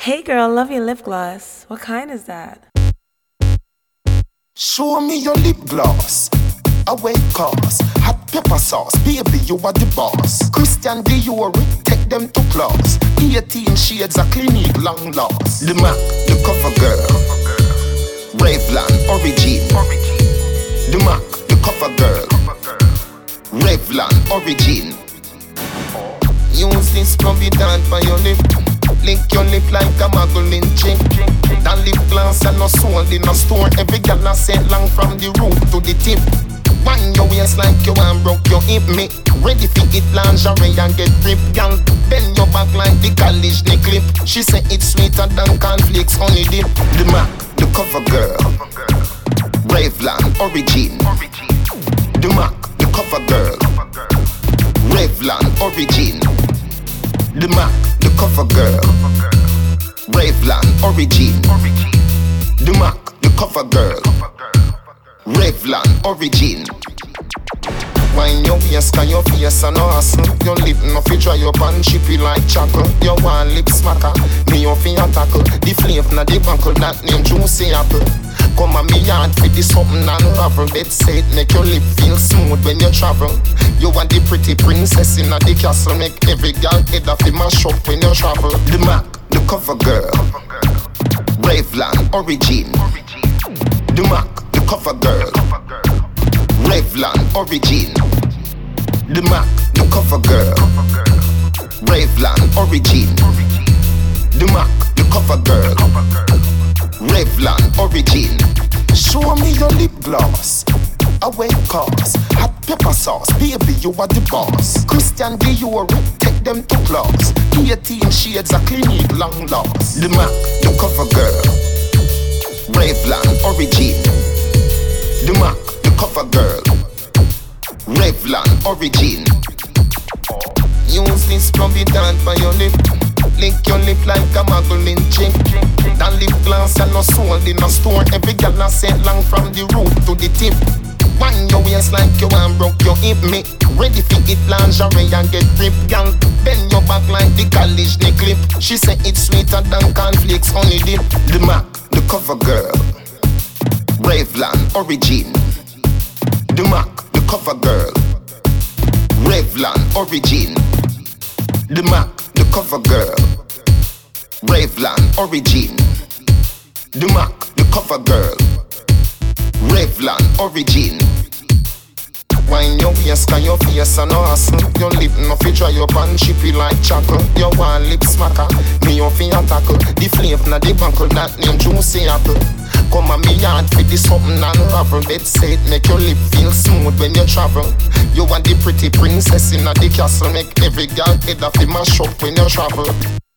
Hey girl, love your lip gloss. What kind is that? Show me your lip gloss. Away cause hot pepper sauce. Baby, you are the boss. Christian Dior, take them to class. 18 shades of Clinique, long lost. The Mac, the cover girl. Revlon, origin. The Mac, the cover girl. Revlon, origin. Use this Provident for your lip. Lick your lip like a muggling chick. That lip gloss and no sold in a store. Every gal a sent long from the root to the tip. Wind your waist like you want broke your hip. Me ready for it lingerie and get grip. Gal bend your back like the college knee clip. She say it's sweeter than cornflakes honey dip. The Mac, the cover girl. Revlon, origin. The Mac, the cover girl. Revlon, origin. The Mac, the cover girl. Revlon, origin. The Mac, the cover girl. Revlon, origin. Wine your waist, can your face and hustle. Your lip no fi dry up and chippy like chocolate. You want lip smacker, me you fi tackle. The flame na the buckle, that name juicy apple. Come on me yard fi the something unravel. Bet say it make your lip feel smooth when you travel. You want the pretty princess in the castle. Make every girl head off in my shop when you travel. The Mac, the cover girl. Revlon, origin. The Mac, the cover girl. Revlon, origin. The Mac, the cover girl. Revlon, origin. The Mac, the cover girl. Revlon, origin. Show me your lip gloss. Away cause hot pepper sauce. Baby, you are the boss. Christian Dior, take them to class. 18 shades of Clinique, long lost. The Mac, the cover girl. Revlon, origin. The Mac, the cover girl. Revlon, origin. Use this Provident for your lip. Lick your lip like a muggling chick. That lip gloss and no sold in a store. Every gal a sent long from the root to the tip. Wind your waist like you want broke your hip. Me ready for it lingerie and get grip. Gal bend your back like the college knee clip. She say it's sweeter than cornflakes honey dip. The Mac, the cover girl. Revlon, origin. The Mac, the cover girl. Revlon, origin. The Mac, the cover girl. Revlon, origin. The Mac, the cover girl. Revlon, origin. Wine your waist, can your face and hustle. Your lip no fi dry up and chippy like chocolate. You want lip smacker, me you fi tackle. The flame na the buckle, that name juicy apple. Come on me yard fi the something unravel. Bet say it make your lip feel smooth when you travel. You want the pretty princess in the castle. Make every girl head off in my shop when you travel.